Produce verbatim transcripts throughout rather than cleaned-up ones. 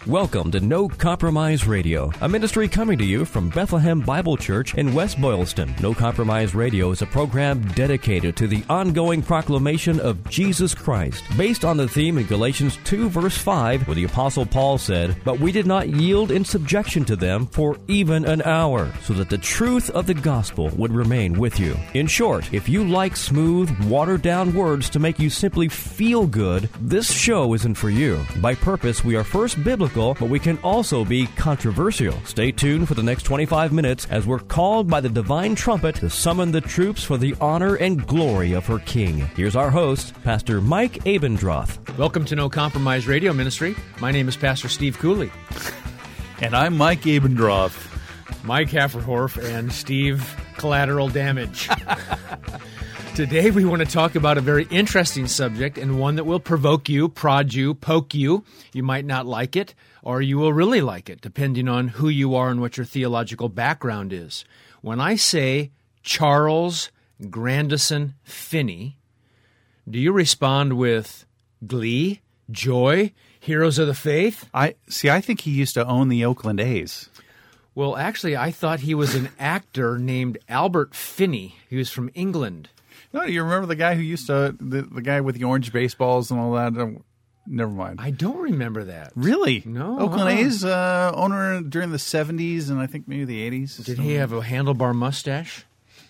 Welcome to No Compromise Radio, a ministry coming to you from Bethlehem Bible Church in West Boylston. No Compromise Radio is a program dedicated to the ongoing proclamation of Jesus Christ, based on the theme in Galatians two, verse five, where the Apostle Paul said, "But we did not yield in subjection to them for even an hour, so that the truth of the gospel would remain with you." In short, if you like smooth, watered-down words to make you simply feel good, this show isn't for you. By purpose, we are first biblical, but we can also be controversial. Stay tuned for the next twenty-five minutes as we're called by the divine trumpet to summon the troops for the honor and glory of her King. Here's our host, Pastor Mike Abendroth. Welcome to No Compromise Radio Ministry. My name is Pastor Steve Cooley. And I'm Mike Abendroth. Mike Hafferhorf and Steve Collateral Damage. Today we want to talk about a very interesting subject and one that will provoke you, prod you, poke you. You might not like it, or you will really like it, depending on who you are and what your theological background is. When I say Charles Grandison Finney, do you respond with glee, joy, heroes of the faith? I see. I think he used to own the Oakland A's. Well, actually, I thought he was an actor named Albert Finney. He was from England. No, you remember the guy who used to, the, the guy with the orange baseballs and all that? Um, never mind. I don't remember that. Really? No. Oakland uh-uh. A's uh, owner during the seventies and I think maybe the eighties. Did he have a handlebar mustache?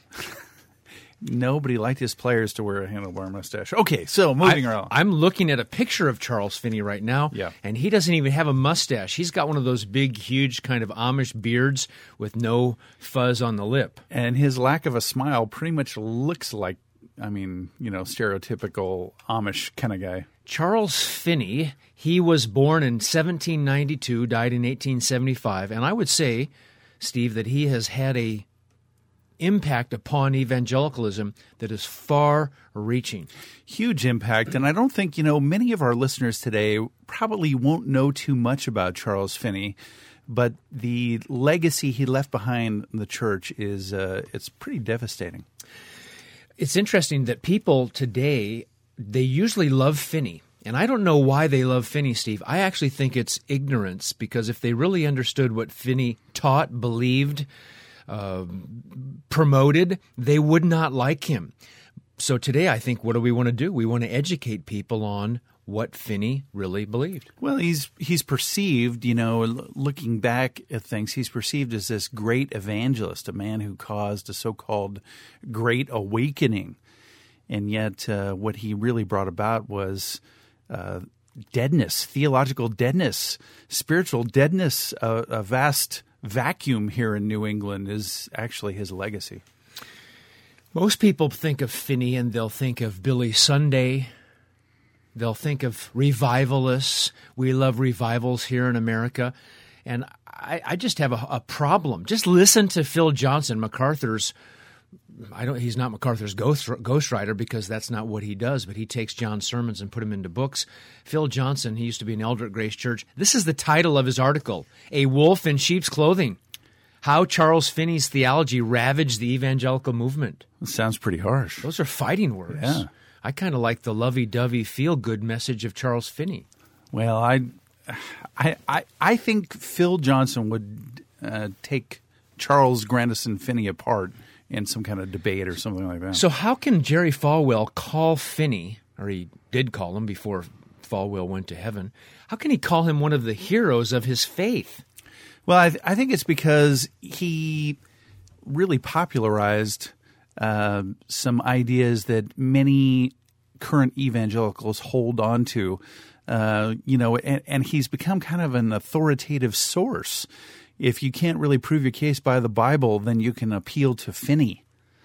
Nobody liked his players to wear a handlebar mustache. Okay, so moving I, around. I'm looking at a picture of Charles Finney right now, Yeah. and he doesn't even have a mustache. He's got one of those big, huge kind of Amish beards with no fuzz on the lip. And his lack of a smile pretty much looks like, I mean, you know, stereotypical Amish kind of guy. Charles Finney, he was born in seventeen ninety-two, died in eighteen seventy-five, and I would say, Steve, that he has had a impact upon evangelicalism that is far-reaching. Huge impact, and I don't think, you know, many of our listeners today probably won't know too much about Charles Finney, but the legacy he left behind in the church is, uh, it's pretty devastating. It's interesting that people today, they usually love Finney. And I don't know why they love Finney, Steve. I actually think it's ignorance, because if they really understood what Finney taught, believed, uh, promoted, they would not like him. So today, I think, what do we want to do? We want to educate people on what Finney really believed. Well, he's he's perceived, you know, looking back at things, he's perceived as this great evangelist, a man who caused a so-called great awakening. And yet uh, what he really brought about was uh, deadness, theological deadness, spiritual deadness. Uh, a vast vacuum here in New England is actually his legacy. Most people think of Finney and they'll think of Billy Sunday. They'll think of revivalists. We love revivals here in America. And I, I just have a, a problem. Just listen to Phil Johnson, MacArthur's. I don't. He's not MacArthur's ghost, ghostwriter, because that's not what he does, but he takes John's sermons and put them into books. Phil Johnson, he used to be an elder at Grace Church. This is the title of his article, "A Wolf in Sheep's Clothing: How Charles Finney's Theology Ravaged the Evangelical Movement." It sounds pretty harsh. Those are fighting words. Yeah. I kind of like the lovey-dovey, feel-good message of Charles Finney. Well, I, I, I, I think Phil Johnson would uh, take Charles Grandison Finney apart in some kind of debate or something like that. So how can Jerry Falwell call Finney, or he did call him before Falwell went to heaven, how can he call him one of the heroes of his faith? Well, I, th- I think it's because he really popularized uh, some ideas that many current evangelicals hold on to, uh, you know, and, and he's become kind of an authoritative source. If you can't really prove your case by the Bible, then you can appeal to Finney.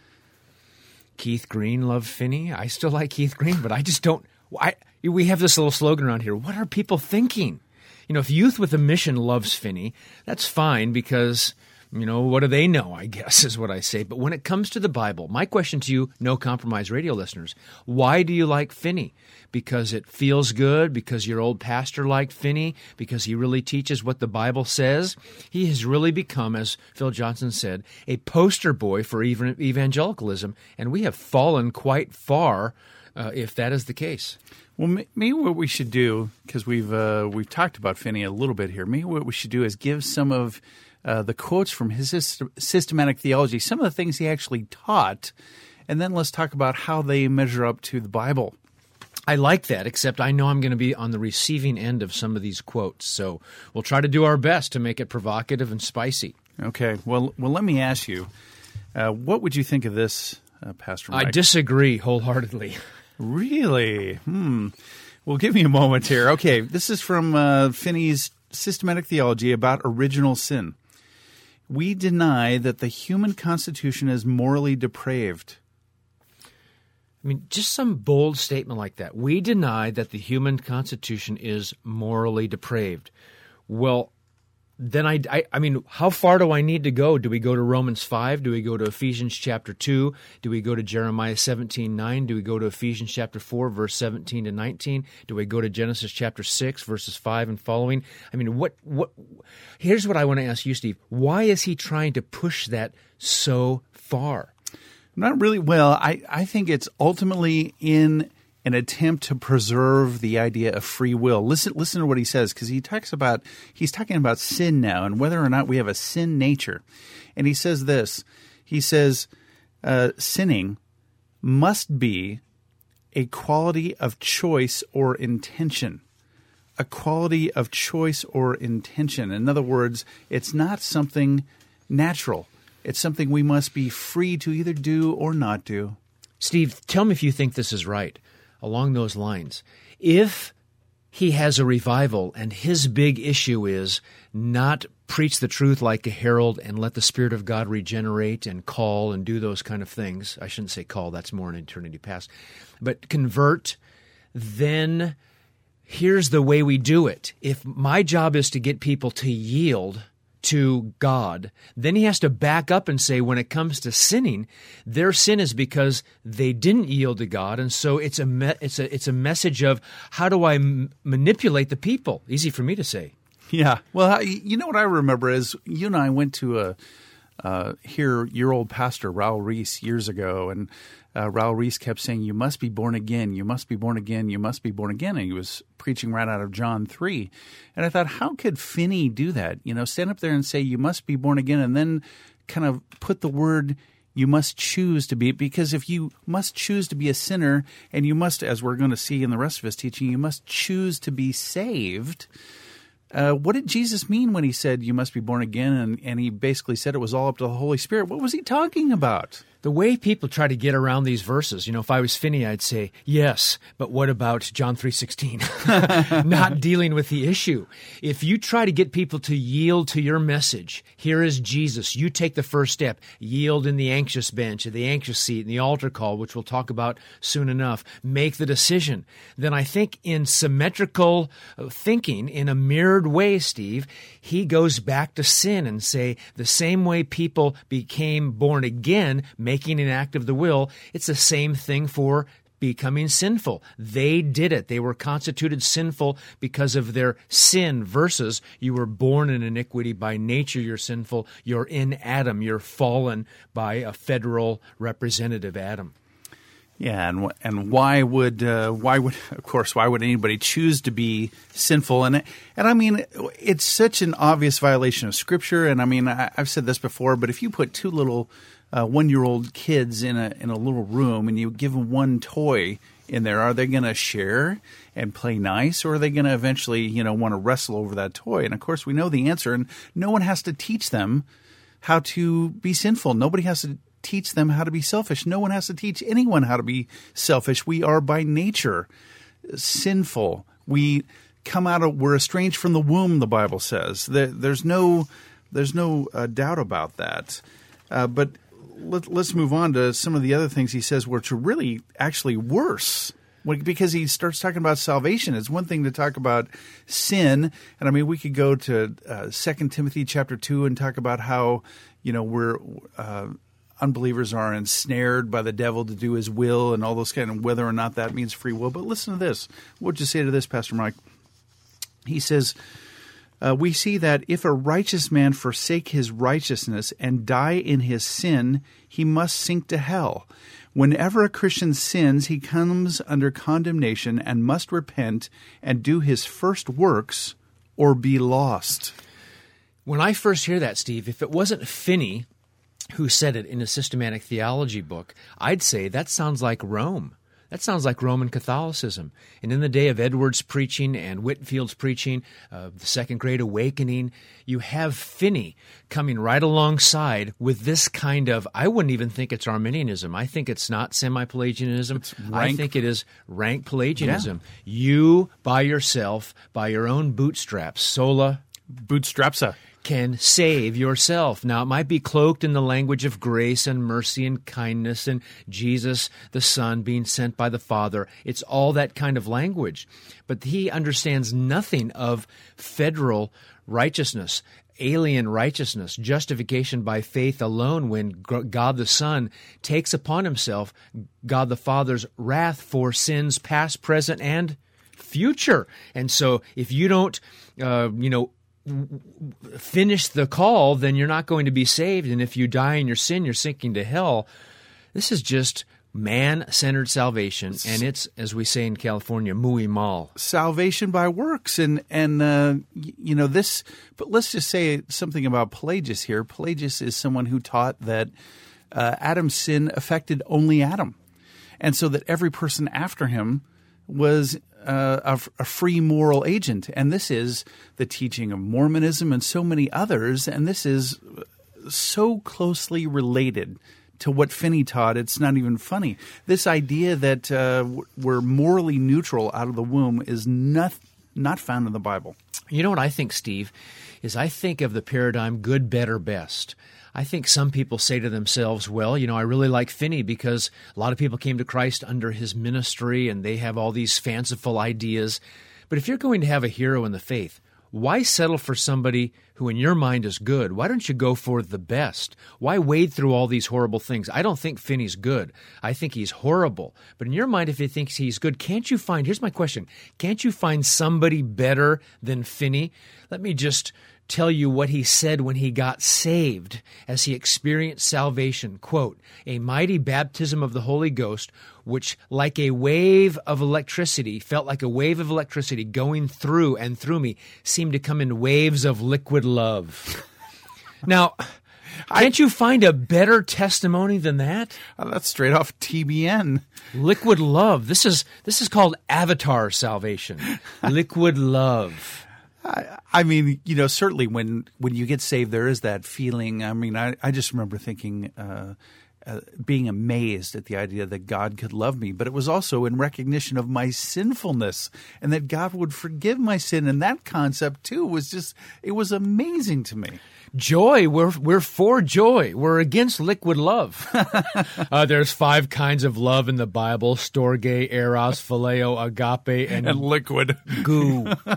Keith Green loved Finney. I still like Keith Green, but I just don't. I, we have this little slogan around here. What are people thinking? You know, if Youth with a Mission loves Finney, that's fine because, you know, what do they know, I guess, is what I say. But when it comes to the Bible, my question to you, No Compromise Radio listeners, why do you like Finney? Because it feels good? Because your old pastor liked Finney? Because he really teaches what the Bible says? He has really become, as Phil Johnson said, a poster boy for evangelicalism, and we have fallen quite far uh, if that is the case. Well, maybe what we should do, because we've uh, we've talked about Finney a little bit here, maybe what we should do is give some of uh, the quotes from his syst- systematic theology, some of the things he actually taught, and then let's talk about how they measure up to the Bible. I like that, except I know I'm going to be on the receiving end of some of these quotes, so we'll try to do our best to make it provocative and spicy. Okay. Well, well, let me ask you, uh, what would you think of this, uh, Pastor Mike? I disagree wholeheartedly. Really? Hmm. Well, give me a moment here. Okay, this is from uh, Finney's Systematic Theology about original sin. We deny that the human constitution is morally depraved. I mean, just some bold statement like that. We deny that the human constitution is morally depraved. Well, then I, I, I mean, how far do I need to go? Do we go to Romans five? Do we go to Ephesians chapter two? Do we go to Jeremiah seventeen nine? Do we go to Ephesians chapter four, verse seventeen to nineteen? Do we go to Genesis chapter six, verses five and following? I mean, what, what, here's what I want to ask you, Steve. Why is he trying to push that so far? Not really. Well, I, I think it's ultimately in an attempt to preserve the idea of free will. Listen, listen to what he says, because he talks about he's talking about sin now and whether or not we have a sin nature. And he says this. He says, uh, sinning must be a quality of choice or intention. A quality of choice or intention. In other words, it's not something natural. It's something we must be free to either do or not do. Steve, tell me if you think this is right. Along those lines, if he has a revival and his big issue is not preach the truth like a herald and let the Spirit of God regenerate and call and do those kind of things, I shouldn't say call, that's more in eternity past, but convert, then here's the way we do it. If my job is to get people to yield to God, then he has to back up and say when it comes to sinning, their sin is because they didn't yield to God, and so it's a me- it's a it's a message of how do I m- manipulate the people? Easy for me to say. Yeah. Well, you know what I remember is you and I went to a uh, hear your old pastor Raul Reese years ago, and uh, Raul Reese kept saying, "You must be born again. You must be born again. You must be born again." And he was preaching right out of John three. And I thought, how could Finney do that? You know, stand up there and say, "You must be born again," and then kind of put the word "you must choose to be," because if you must choose to be a sinner, and you must, as we're going to see in the rest of his teaching, you must choose to be saved. Uh, what did Jesus mean when he said you must be born again? And, and he basically said it was all up to the Holy Spirit. What was he talking about? The way people try to get around these verses, you know, if I was Finney, I'd say, yes, but what about John three sixteen? Not dealing with the issue. If you try to get people to yield to your message, here is Jesus. You take the first step. Yield in the anxious bench, at the anxious seat, in the altar call, which we'll talk about soon enough. Make the decision. Then I think in symmetrical thinking, in a mirrored way, Steve, he goes back to sin and say the same way people became born again, making an act of the will, it's the same thing for becoming sinful. They did it. They were constituted sinful because of their sin versus you were born in iniquity. By nature, you're sinful. You're in Adam. You're fallen by a federal representative, Adam. Yeah, and and why would uh, why would of course why would anybody choose to be sinful? And and I mean, it's such an obvious violation of Scripture. And I mean, I, I've said this before, but if you put two little uh, one-year-old kids in a in a little room and you give them one toy in there, are they going to share and play nice, or are they going to eventually, you know, want to wrestle over that toy? And of course, we know the answer. And no one has to teach them how to be sinful. Nobody has to teach them how to be selfish. No one has to teach anyone how to be selfish. We are by nature sinful. We come out of, we're estranged from the womb, the Bible says. There's no, there's no uh, doubt about that. Uh, but let, let's move on to some of the other things he says, which are really actually worse. Because he starts talking about salvation. It's one thing to talk about sin. And I mean, we could go to uh, Second Timothy chapter two and talk about how, you know, we're, uh, unbelievers are ensnared by the devil to do his will and all those kind of, whether or not that means free will. But listen to this. What would you say to this, Pastor Mike? He says, uh, we see that if a righteous man forsake his righteousness and die in his sin, he must sink to hell. Whenever a Christian sins, he comes under condemnation and must repent and do his first works or be lost. When I first hear that, Steve, if it wasn't Finney who said it in a systematic theology book, I'd say that sounds like Rome. That sounds like Roman Catholicism. And in the day of Edwards' preaching and Whitfield's preaching, uh, the Second Great Awakening, you have Finney coming right alongside with this kind of, I wouldn't even think it's Arminianism. I think it's not semi-Pelagianism. It's rank, I think it is rank Pelagianism. Yeah. You, by yourself, by your own bootstraps, sola bootstrapsa, can save yourself. Now, it might be cloaked in the language of grace and mercy and kindness and Jesus, the Son, being sent by the Father. It's all that kind of language. But he understands nothing of federal righteousness, alien righteousness, justification by faith alone when God the Son takes upon himself God the Father's wrath for sins past, present, and future. And so if you don't, uh, you know, finish the call, then you're not going to be saved. And if you die in your sin, you're sinking to hell. This is just man-centered salvation, and it's, as we say in California, muy mal. Salvation by works. And, and uh, you know, this, but let's just say something about Pelagius here. Pelagius is someone who taught that uh, Adam's sin affected only Adam, and so that every person after him was uh, a, a free moral agent. And this is the teaching of Mormonism and so many others, and this is so closely related to what Finney taught, it's not even funny. This idea that uh, we're morally neutral out of the womb is not, not found in the Bible. You know what I think, Steve, is I think of the paradigm good, better, best. I think some people say to themselves, well, you know, I really like Finney because a lot of people came to Christ under his ministry and they have all these fanciful ideas. But if you're going to have a hero in the faith, why settle for somebody who in your mind is good? Why don't you go for the best? Why wade through all these horrible things? I don't think Finney's good. I think he's horrible. But in your mind, if you think he's good, can't you find, here's my question, can't you find somebody better than Finney? Let me just tell you what he said when he got saved as he experienced salvation. Quote, a mighty baptism of the Holy Ghost, which like a wave of electricity, felt like a wave of electricity going through and through me, seemed to come in waves of liquid love. Now, can't you find a better testimony than that? Oh, that's straight off T B N. Liquid love. This is this is called avatar salvation. Liquid love. I, I mean, you know, certainly when, when you get saved, there is that feeling. I mean, I, I just remember thinking, uh, uh, being amazed at the idea that God could love me, but it was also in recognition of my sinfulness and that God would forgive my sin. And that concept, too, was just, it was amazing to me. Joy, we're we're for joy. We're against liquid love. uh, there's five kinds of love in the Bible: storge, eros, phileo, agape, and, and liquid goo. All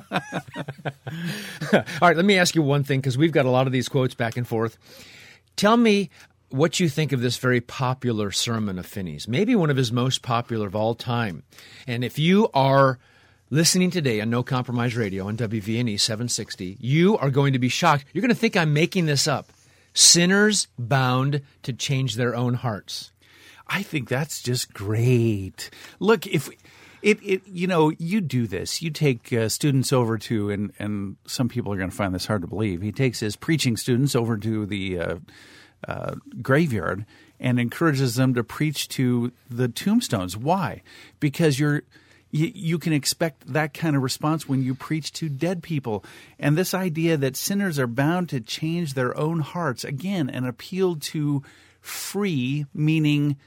right, let me ask you one thing, because we've got a lot of these quotes back and forth. Tell me what you think of this very popular sermon of Finney's, maybe one of his most popular of all time. And if you are listening today on No Compromise Radio on W V N E seven sixty, you are going to be shocked. You're going to think I'm making this up. Sinners bound to change their own hearts. I think that's just great. Look, if it, it you know, you do this. You take uh, students over to, and, and some people are going to find this hard to believe, he takes his preaching students over to the uh, uh, graveyard and encourages them to preach to the tombstones. Why? Because you're You, you can expect that kind of response when you preach to dead people. And this idea that sinners are bound to change their own hearts, again, an appeal to free, meaning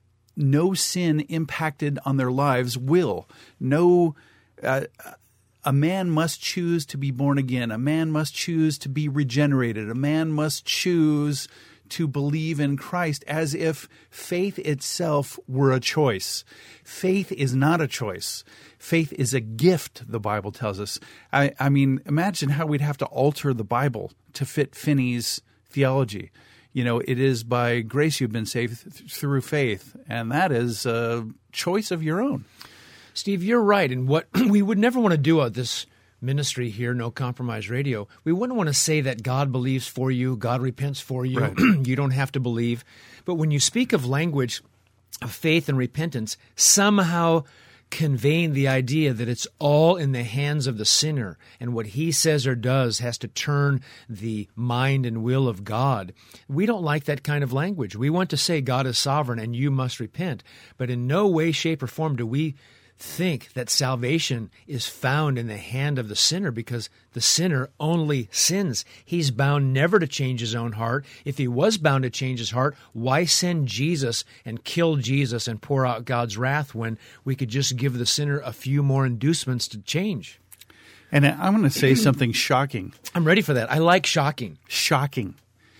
no sin impacted on their lives will. No, uh, a man must choose to be born again. A man must choose to be regenerated. A man must choose to believe in Christ, as if faith itself were a choice. Faith is not a choice. Faith is a gift, the Bible tells us. I, I mean, imagine how we'd have to alter the Bible to fit Finney's theology. You know, it is by grace you've been saved th- through faith, and that is a choice of your own. Steve, you're right. And what we would never want to do on this ministry here, No Compromise Radio, we wouldn't want to say that God believes for you, God repents for you, Right. you don't have to believe. But when you speak of language of faith and repentance, somehow conveying the idea that it's all in the hands of the sinner, and what he says or does has to turn the mind and will of God. We don't like that kind of language. We want to say God is sovereign and you must repent, but in no way, shape, or form do we think that salvation is found in the hand of the sinner, because the sinner only sins. He's bound never to change his own heart. If he was bound to change his heart, why send Jesus and kill Jesus and pour out God's wrath when we could just give the sinner a few more inducements to change? And I'm going to say something shocking. I'm ready for that. I like shocking. Shocking.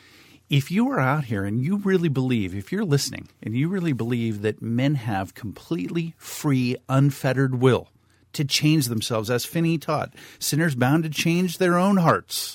If you are out here and you really believe, if you're listening, and you really believe that men have completely free, unfettered will to change themselves, as Finney taught, sinners bound to change their own hearts,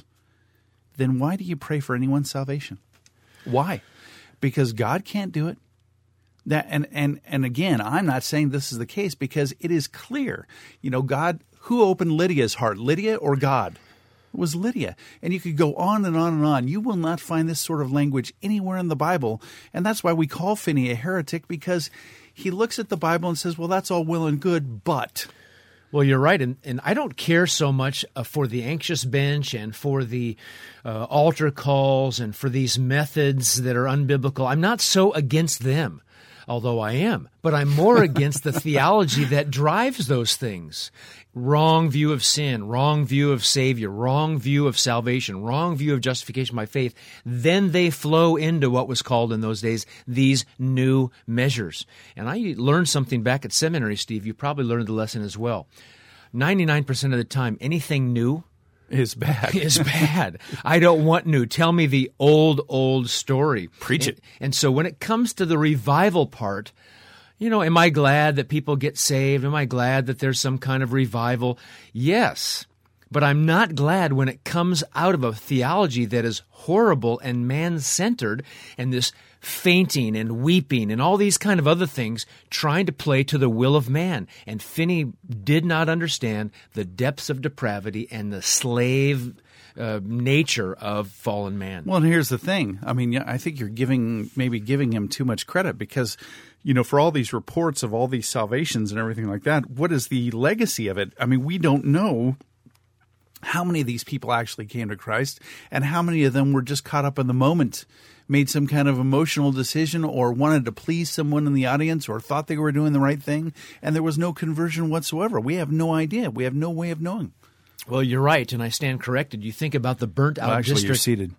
then why do you pray for anyone's salvation? Why? Because God can't do it. That, and, and, and again, I'm not saying this is the case, because it is clear. You know, God, who opened Lydia's heart, Lydia or God? It was Lydia. And you could go on and on and on. You will not find this sort of language anywhere in the Bible. And that's why we call Finney a heretic, because he looks at the Bible and says, well, that's all well and good, but... Well, you're right, and, and I don't care so much uh, for the anxious bench and for the uh, altar calls and for these methods that are unbiblical. I'm not so against them, although I am, but I'm more against the theology that drives those things. Wrong view of sin, wrong view of Savior, wrong view of salvation, wrong view of justification by faith. Then they flow into what was called in those days these new measures. And I learned something back at seminary, Steve. You probably learned the lesson as well. ninety-nine percent of the time, anything new is bad. is bad. I don't want new. Tell me the old, old story. Preach it. And, and so when it comes to the revival part, you know, am I glad that people get saved? Am I glad that there's some kind of revival? Yes. But I'm not glad when it comes out of a theology that is horrible and man-centered, and this fainting and weeping and all these kind of other things trying to play to the will of man. And Finney did not understand the depths of depravity and the slave uh, nature of fallen man. Well, and here's the thing. I mean, I think you're giving maybe giving him too much credit, because, you know, for all these reports of all these salvations and everything like that, what is the legacy of it? I mean, we don't know how many of these people actually came to Christ, and how many of them were just caught up in the moment, made some kind of emotional decision, or wanted to please someone in the audience, or thought they were doing the right thing, and there was no conversion whatsoever. We have no idea. We have no way of knowing. Well, you're right, and I stand corrected. You think about the burnt-out Well, actually, district. you're seated.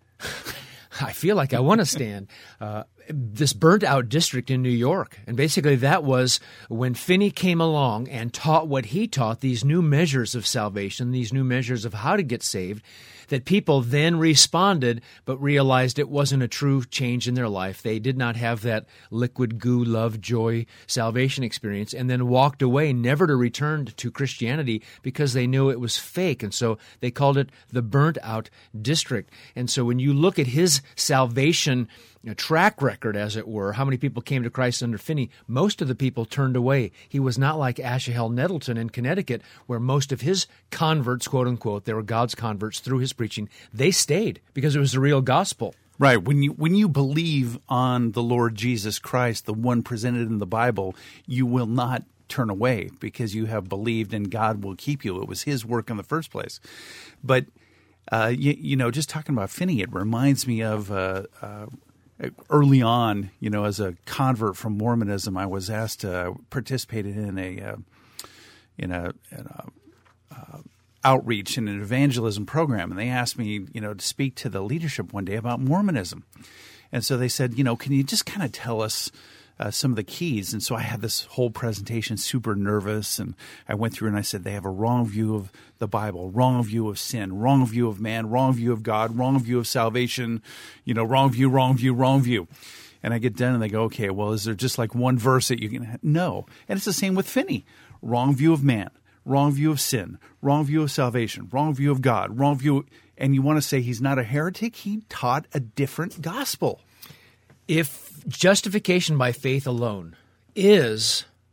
I feel like I want to stand. Uh, this burnt-out district in New York. And basically that was when Finney came along and taught what he taught, these new measures of salvation, these new measures of how to get saved, that people then responded but realized it wasn't a true change in their life. They did not have that liquid goo, love, joy, salvation experience, and then walked away, never to return to Christianity, because they knew it was fake. And so they called it the burnt-out district. And so when you look at his salvation you know, track record, as it were, how many people came to Christ under Finney, most of the people turned away. He was not like Asahel Nettleton in Connecticut, where most of his converts, quote unquote, they were God's converts through his preaching. They stayed because it was the real gospel. Right. When you when you believe on the Lord Jesus Christ, the one presented in the Bible, you will not turn away, because you have believed and God will keep you. It was his work in the first place. But, uh, you, you know, just talking about Finney, it reminds me of uh, uh, early on, you know, as a convert from Mormonism, I was asked to participate in a, uh, in a, in a uh, outreach in an evangelism program, and they asked me, you know, to speak to the leadership one day about Mormonism. And so they said, you know, can you just kind of tell us uh, some of the keys? And so I had this whole presentation, super nervous, and I went through and I said, they have a wrong view of the Bible, wrong view of sin, wrong view of man, wrong view of God, wrong view of salvation, you know, wrong view, wrong view, wrong view. And I get done and they go, okay, well, is there just like one verse that you can have? No. And it's the same with Finney. Wrong view of man, wrong view of sin, wrong view of salvation, wrong view of God, wrong view. And you want to say he's not a heretic? He taught a different gospel. If justification by faith alone is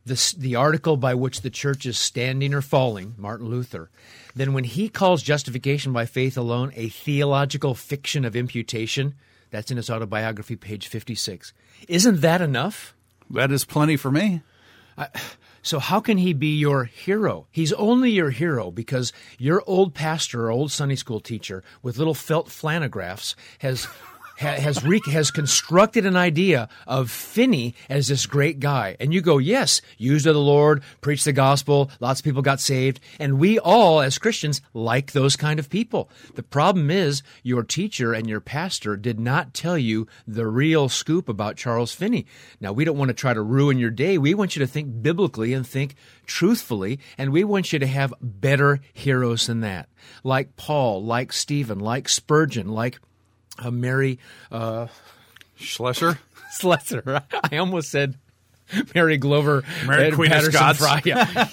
the, the article by which the church is standing or falling, Martin Luther, then when he calls justification by faith alone a theological fiction of imputation, that's in his autobiography, page fifty-six. Isn't that enough? That is plenty for me. I, so how can he be your hero? He's only your hero because your old pastor or old Sunday school teacher with little felt flanographs has has re- has constructed an idea of Finney as this great guy. And you go, yes, used of the Lord, preached the gospel, lots of people got saved, and we all, as Christians, like those kind of people. The problem is your teacher and your pastor did not tell you the real scoop about Charles Finney. Now, we don't want to try to ruin your day. We want you to think biblically and think truthfully, and we want you to have better heroes than that, like Paul, like Stephen, like Spurgeon, like Uh, Mary uh, Schlesser? Schlesser. I almost said Mary Glover. Mary Queen of Scots. Fry. Yeah.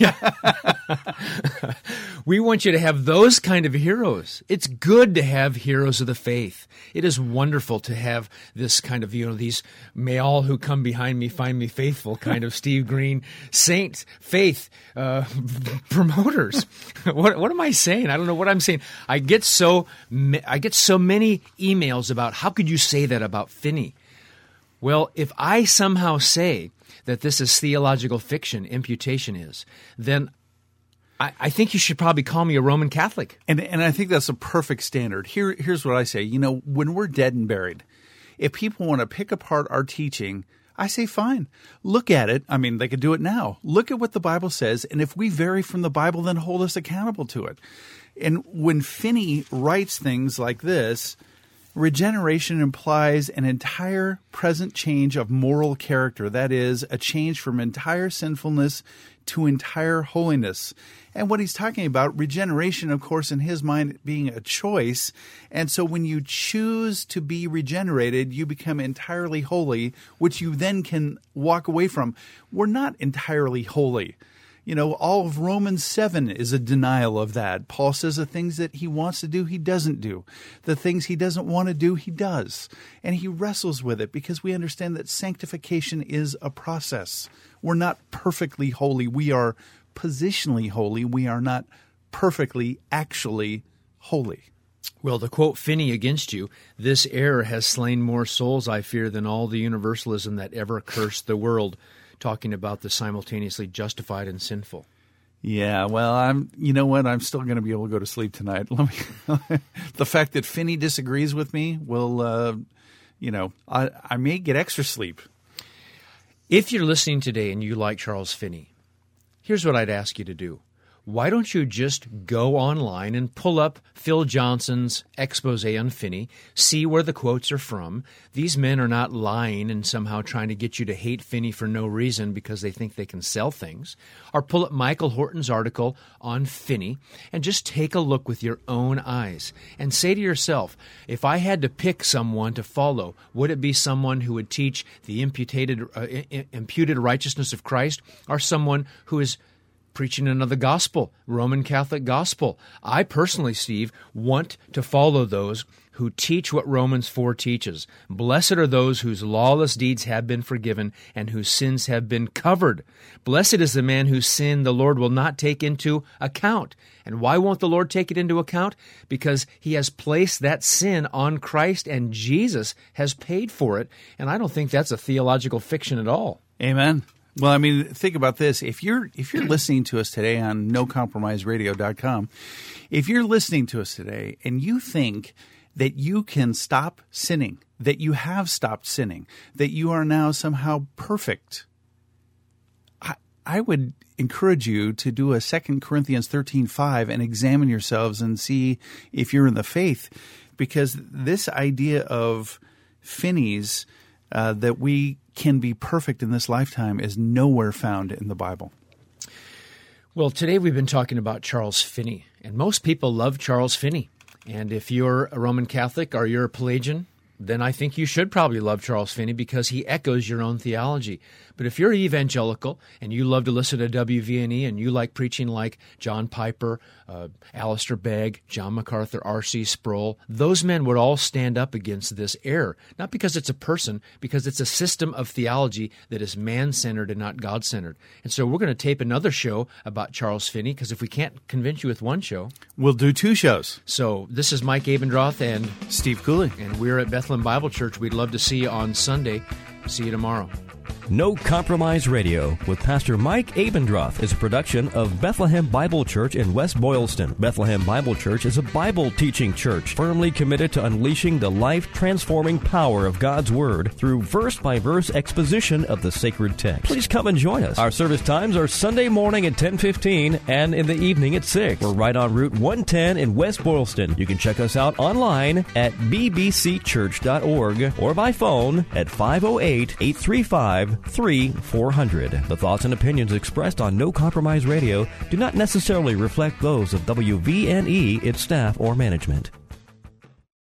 Yeah. We want you to have those kind of heroes. It's good to have heroes of the faith. It is wonderful to have this kind of, you know, these may all who come behind me find me faithful kind of Steve Green saint faith uh, promoters. What, what am I saying? I don't know what I'm saying. I get so I get so many emails about how could you say that about Finney? Well, if I somehow say that this is theological fiction, imputation is, then I, I think you should probably call me a Roman Catholic. And and I think that's a perfect standard. Here, here's what I say. You know, when we're dead and buried, if people want to pick apart our teaching, I say fine. Look at it. I mean, they could do it now. Look at what the Bible says, and if we vary from the Bible, then hold us accountable to it. And when Finney writes things like this, regeneration implies an entire present change of moral character. That is, a change from entire sinfulness to entire holiness. And what he's talking about, regeneration, of course, in his mind being a choice. And so when you choose to be regenerated, you become entirely holy, which you then can walk away from. We're not entirely holy. You know, all of Romans seven is a denial of that. Paul says the things that he wants to do, he doesn't do. The things he doesn't want to do, he does. And he wrestles with it because we understand that sanctification is a process. We're not perfectly holy. We are positionally holy. We are not perfectly, actually holy. Well, to quote Finney against you, this error has slain more souls, I fear, than all the universalism that ever cursed the world, talking about the simultaneously justified and sinful. Yeah, well, I'm. You know what? I'm still going to be able to go to sleep tonight. Let me. The fact that Finney disagrees with me will, uh, you know, I, I may get extra sleep. If you're listening today and you like Charles Finney, here's what I'd ask you to do. Why don't you just go online and pull up Phil Johnson's expose on Finney, see where the quotes are from. These men are not lying and somehow trying to get you to hate Finney for no reason because they think they can sell things. Or pull up Michael Horton's article on Finney and just take a look with your own eyes and say to yourself, if I had to pick someone to follow, would it be someone who would teach the imputed, uh, imputed righteousness of Christ or someone who is preaching another gospel, Roman Catholic gospel? I personally, Steve, want to follow those who teach what Romans four teaches. Blessed are those whose lawless deeds have been forgiven and whose sins have been covered. Blessed is the man whose sin the Lord will not take into account. And why won't the Lord take it into account? Because he has placed that sin on Christ and Jesus has paid for it. And I don't think that's a theological fiction at all. Amen. Well, I mean, think about this. If you're if you're listening to us today on no compromise radio dot com, if you're listening to us today and you think that you can stop sinning, that you have stopped sinning, that you are now somehow perfect, I, I would encourage you to do a Second Corinthians thirteen five and examine yourselves and see if you're in the faith, because this idea of Finney's uh, that we can be perfect in this lifetime is nowhere found in the Bible. Well, today we've been talking about Charles Finney, and most people love Charles Finney. And if you're a Roman Catholic or you're a Pelagian, then I think you should probably love Charles Finney because he echoes your own theology. But if you're evangelical and you love to listen to W V N E and you like preaching like John Piper, uh, Alistair Begg, John MacArthur, R C Sproul, those men would all stand up against this error. Not because it's a person, because it's a system of theology that is man-centered and not God-centered. And so we're going to tape another show about Charles Finney because if we can't convince you with one show, we'll do two shows. So this is Mike Abendroth and Steve Cooley. And we're at Bethlehem Bible Church. We'd love to see you on Sunday. See you tomorrow. No Compromise Radio with Pastor Mike Abendroth is a production of Bethlehem Bible Church in West Boylston. Bethlehem Bible Church is a Bible-teaching church firmly committed to unleashing the life-transforming power of God's Word through verse-by-verse exposition of the sacred text. Please come and join us. Our service times are Sunday morning at ten fifteen and in the evening at six. We're right on Route one ten in West Boylston. You can check us out online at b b c church dot org or by phone at five oh eight, eight three five, three four hundred. The thoughts and opinions expressed on No Compromise Radio do not necessarily reflect those of W V N E, its staff, or management.